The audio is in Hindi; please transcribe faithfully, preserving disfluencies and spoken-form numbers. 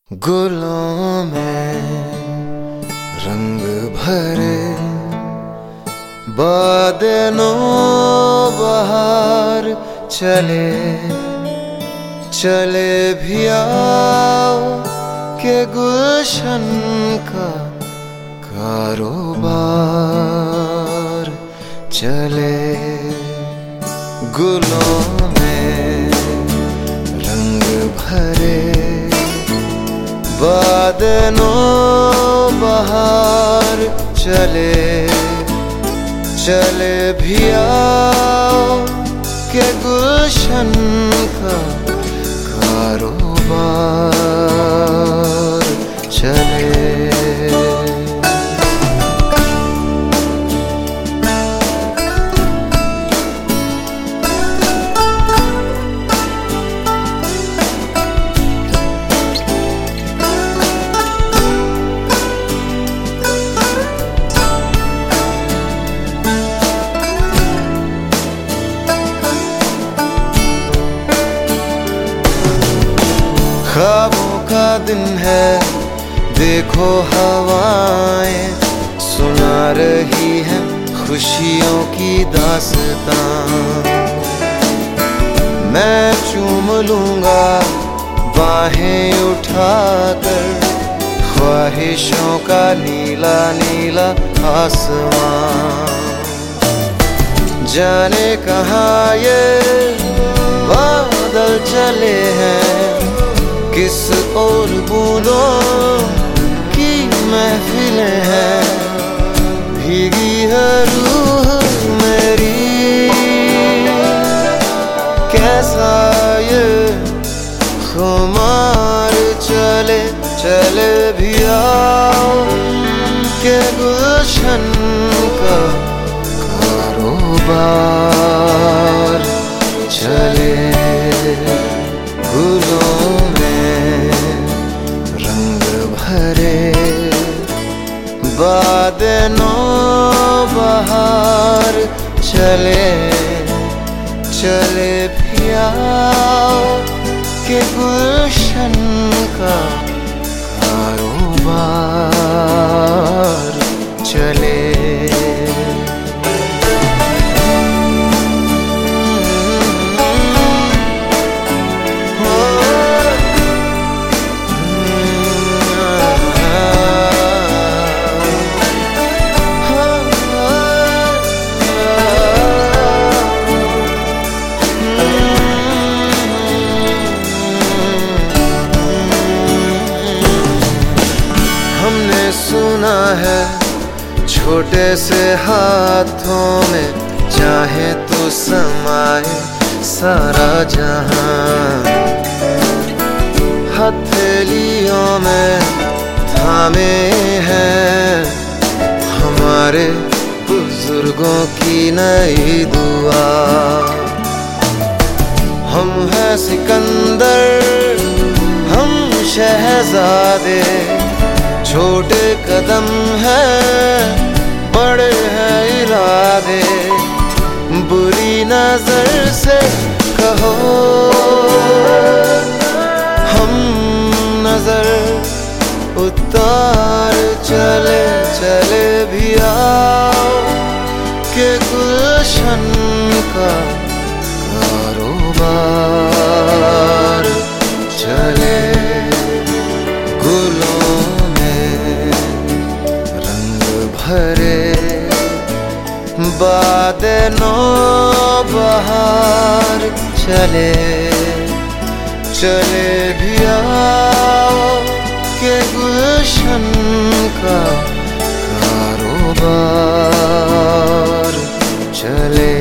गुलों में रंग भरे बादलों बहार चले चले भी आओ के गुलशन का कारोबार चले। गुलों में रंग भरे बादलों बहार चले चले भी आओ के गुलशन का कारोबार चले। ख्वाबों का दिन है, देखो हवाएं सुना रही हैं खुशियों की दास्तां। मैं चूम लूंगा बाहें उठाकर ख्वाहिशों का नीला नीला आसमां। जाने कहाँ ये बादल चले हैं, किस और बूंदों की महफिलें हैं। भीगी है रूह मेरी, कैसा ये खुमार चले चले भी आओ के गुलशन का कारोबार चले। गुलों भरे बादलों बहार चले चले भी आओ के गुलशन का कारोबार चले। सुना है छोटे से हाथों में चाहे तो समाए सारा जहां। हथेलियों में थामे हैं हमारे बुजुर्गों की नई दुआ। हम हैं सिकंदर हम शहजादे, छोटे कदम हैं बड़े हैं इरादे। बुरी नजर से कहो हम नजर उतार चले चले भी आओ के गुलशन का कारोबार चले। गुलों भरे बादलों बहार चले चले भी आओ के गुलशन का कारोबार चले।